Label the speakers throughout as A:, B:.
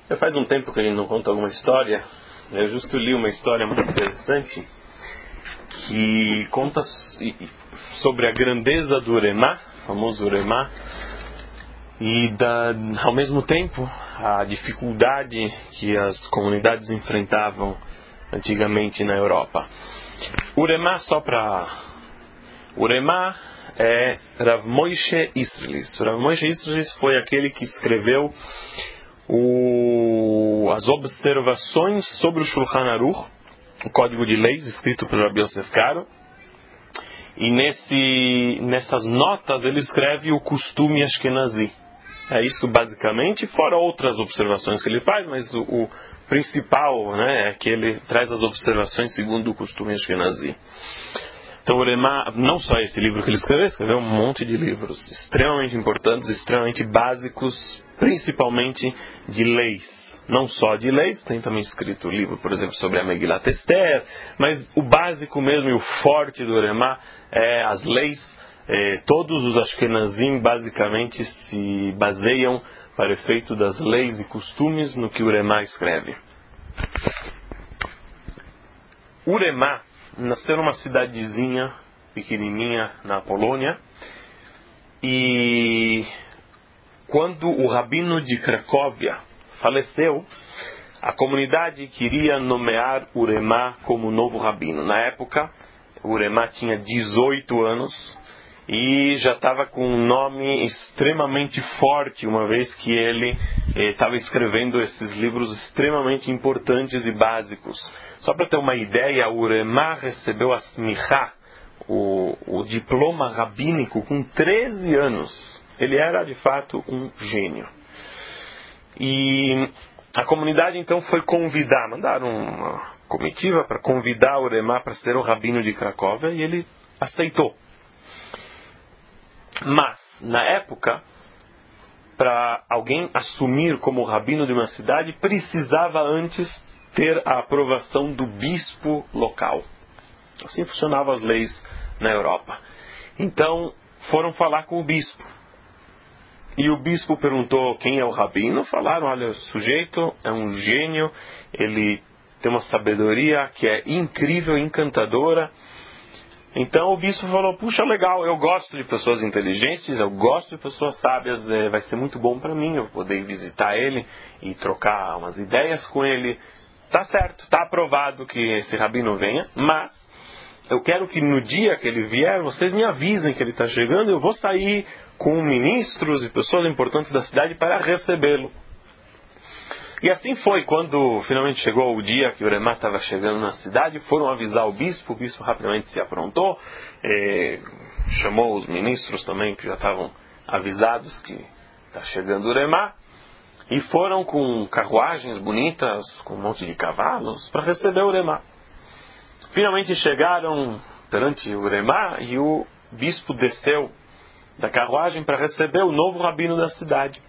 A: Já faz um tempo que ele não conta alguma história. Eu justo li uma história muito interessante que conta sobre a grandeza do Uremá, famoso Uremá, e ao mesmo tempo a dificuldade que as comunidades enfrentavam antigamente na Europa. Uremá, Uremá é Rav Moshe Isserles. Rav Moshe Isserles foi aquele que escreveu as observações sobre o Shulchan Aruch, o Código de Leis, escrito por Rabbi Yosef Karo. E nessas notas ele escreve o costume Ashkenazi. É isso basicamente, fora outras observações que ele faz, mas o principal, né, é que ele traz as observações segundo o costume Ashkenazi. Então o Uremá, não só esse livro que ele escreveu um monte de livros extremamente importantes, extremamente básicos, principalmente de leis. Não só de leis, tem também escrito livro, por exemplo, sobre a Megilat Esther, mas o básico mesmo e o forte do Uremá é as leis. Todos os Ashkenazim basicamente se baseiam para o efeito das leis e costumes no que o Uremá escreve. Uremá nasceu numa cidadezinha pequenininha na Polônia, e quando o rabino de Cracóvia faleceu, a comunidade queria nomear Uremá como novo rabino. Na época, Uremá tinha 18 anos e já estava com um nome extremamente forte, uma vez que ele estava escrevendo esses livros extremamente importantes e básicos. Só para ter uma ideia, Uremá recebeu a smichá, o diploma rabínico, com 13 anos. Ele era, de fato, um gênio. E a comunidade, então, foi mandaram uma comitiva para convidar Uremá para ser o rabino de Cracóvia, e ele aceitou. Mas, na época, para alguém assumir como rabino de uma cidade, precisava antes ter a aprovação do bispo local. Assim funcionavam as leis na Europa. Então, foram falar com o bispo. E o bispo perguntou quem é o rabino. Falaram, olha, o sujeito é um gênio, ele tem uma sabedoria que é incrível, encantadora. Então o bispo falou, puxa, legal, eu gosto de pessoas inteligentes, eu gosto de pessoas sábias, vai ser muito bom para mim, eu vou poder visitar ele e trocar umas ideias com ele. Tá certo, tá aprovado que esse rabino venha, mas eu quero que no dia que ele vier, vocês me avisem que ele está chegando, eu vou sair com ministros e pessoas importantes da cidade para recebê-lo. E assim foi, quando finalmente chegou o dia que o Uremá estava chegando na cidade, foram avisar o bispo rapidamente se aprontou, chamou os ministros também, que já estavam avisados que está chegando o Uremá, e foram com carruagens bonitas, com um monte de cavalos, para receber o Uremá. Finalmente chegaram perante o Uremá, e o bispo desceu da carruagem para receber o novo rabino da cidade.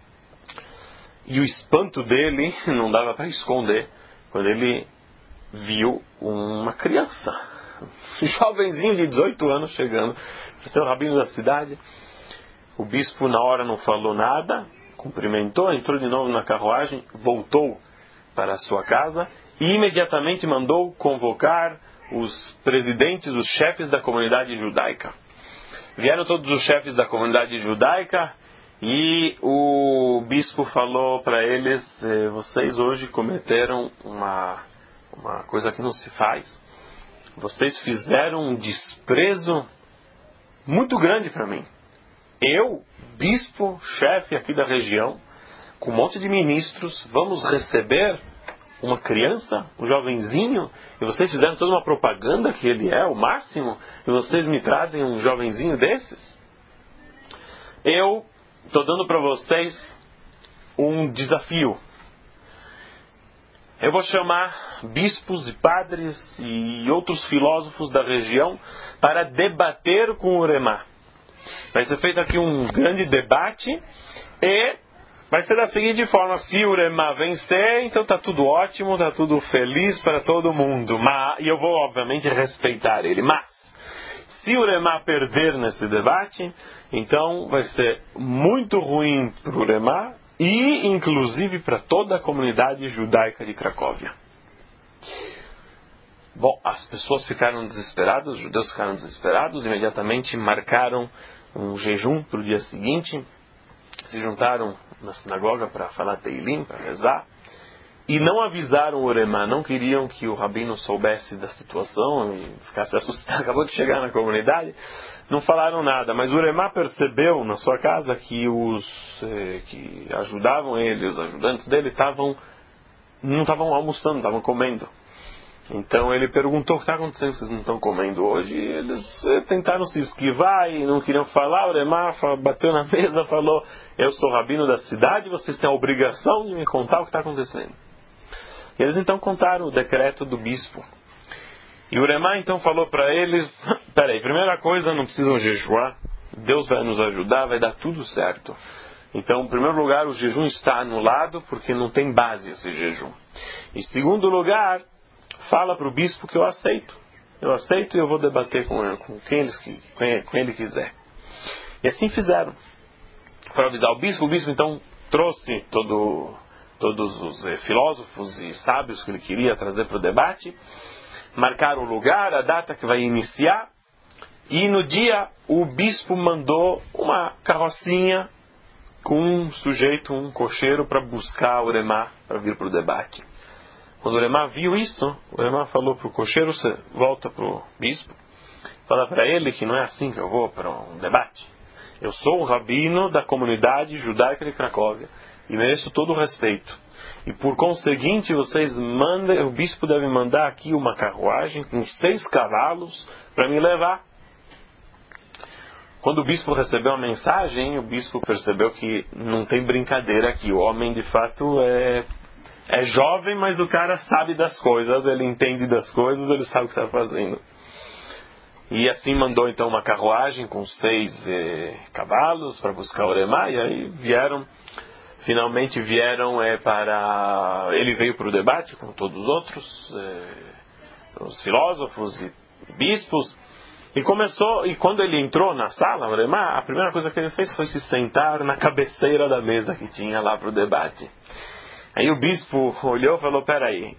A: E o espanto dele não dava para esconder quando ele viu uma criança, um jovenzinho de 18 anos chegando para ser o rabino da cidade. O bispo na hora não falou nada, cumprimentou, entrou de novo na carruagem, voltou para a sua casa e imediatamente mandou convocar os presidentes, os chefes da comunidade judaica. Vieram todos os chefes da comunidade judaica e o bispo falou para eles, vocês hoje cometeram uma coisa que não se faz. Vocês fizeram um desprezo muito grande para mim. Eu, bispo, chefe aqui da região, com um monte de ministros, vamos receber uma criança, um jovenzinho, e vocês fizeram toda uma propaganda que ele é o máximo, e vocês me trazem um jovenzinho desses? Eu estou dando para vocês um desafio. Eu vou chamar bispos e padres e outros filósofos da região para debater com o Uremá. Vai ser feito aqui um grande debate e vai ser da seguinte forma: se o Uremá vencer, então está tudo ótimo, está tudo feliz para todo mundo. E eu vou, obviamente, respeitar ele. Mas, se o Uremá perder nesse debate, então vai ser muito ruim para o Uremá e inclusive para toda a comunidade judaica de Cracóvia. Bom, as pessoas ficaram desesperadas, os judeus ficaram desesperados, imediatamente marcaram um jejum para o dia seguinte, se juntaram na sinagoga para falar Teilim, para rezar, e não avisaram o Uremá, não queriam que o rabino soubesse da situação e ficasse assustado, acabou de chegar na comunidade, não falaram nada, mas o Uremá percebeu na sua casa que os que ajudavam ele, os ajudantes dele, não estavam almoçando, estavam comendo. Então ele perguntou: o que está acontecendo, vocês não estão comendo hoje? E eles tentaram se esquivar e não queriam falar. O Uremá bateu na mesa e falou: eu sou rabino da cidade, vocês têm a obrigação de me contar o que está acontecendo. E eles então contaram o decreto do bispo. E o Uremá então falou para eles: peraí, primeira coisa, não precisam jejuar, Deus vai nos ajudar, vai dar tudo certo. Então, em primeiro lugar, o jejum está anulado porque não tem base esse jejum. Em segundo lugar, fala para o bispo que eu aceito e eu vou debater com quem ele quiser. E assim fizeram. Para avisar o bispo então trouxe todos os filósofos e sábios que ele queria trazer para o debate, marcaram o lugar, a data que vai iniciar, e no dia o bispo mandou uma carrocinha com um sujeito, um cocheiro, para buscar o Uremá para vir para o debate. Quando o Uremá viu isso, o Uremá falou para o cocheiro: você volta para o bispo, fala para ele que não é assim que eu vou para um debate. Eu sou o rabino da comunidade judaica de Cracóvia e mereço todo o respeito. E por conseguinte, o bispo deve mandar aqui uma carruagem com 6 cavalos para me levar. Quando o bispo recebeu a mensagem, o bispo percebeu que não tem brincadeira aqui. O homem, de fato, é jovem, mas o cara sabe das coisas, ele entende das coisas, ele sabe o que está fazendo. E assim mandou então uma carruagem com 6 cavalos para buscar o Uremá, e aí finalmente vieram ele veio para o debate com todos os outros, os filósofos e bispos, e quando ele entrou na sala, o Uremá, a primeira coisa que ele fez foi se sentar na cabeceira da mesa que tinha lá para o debate. Aí o bispo olhou e falou: peraí,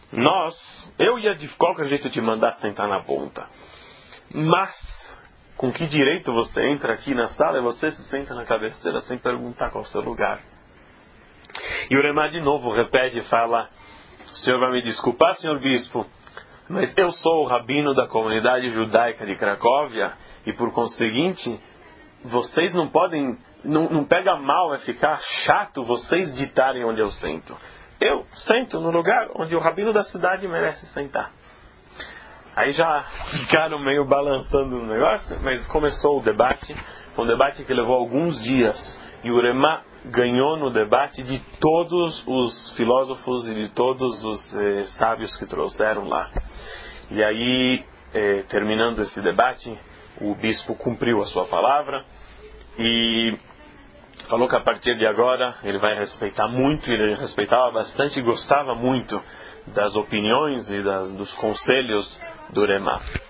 A: eu ia de qualquer jeito te mandar sentar na ponta, mas com que direito você entra aqui na sala e você se senta na cabeceira sem perguntar qual é o seu lugar? E o Uremá de novo repete e fala: o senhor vai me desculpar, senhor bispo, mas eu sou o rabino da comunidade judaica de Cracóvia e por conseguinte, vocês não podem, não pega mal, ficar chato vocês ditarem onde eu sento. Eu sento no lugar onde o rabino da cidade merece sentar. Aí já ficaram meio balançando o negócio, mas começou o debate, um debate que levou alguns dias, e o Uremá ganhou no debate de todos os filósofos e de todos os sábios que trouxeram lá. E aí, terminando esse debate, o bispo cumpriu a sua palavra e falou que a partir de agora ele vai respeitar muito, ele respeitava bastante e gostava muito das opiniões e dos conselhos do Uremá.